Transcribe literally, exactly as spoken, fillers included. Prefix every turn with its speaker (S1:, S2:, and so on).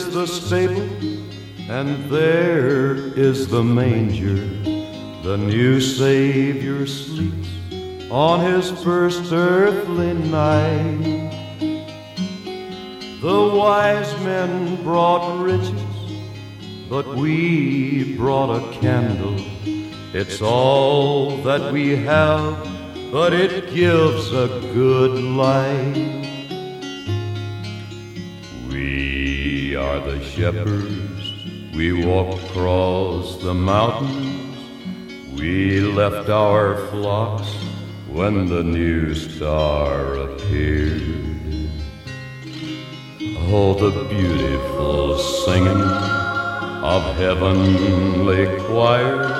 S1: is the stable, and there is the manger. The new Savior sleeps on his first earthly night. The wise men brought riches, but we brought a candle. It's all that we have, but it gives a good light. We are the shepherds, we walked across the mountains. We left our flocks when the new star appeared. Oh, the beautiful singing of heavenly choir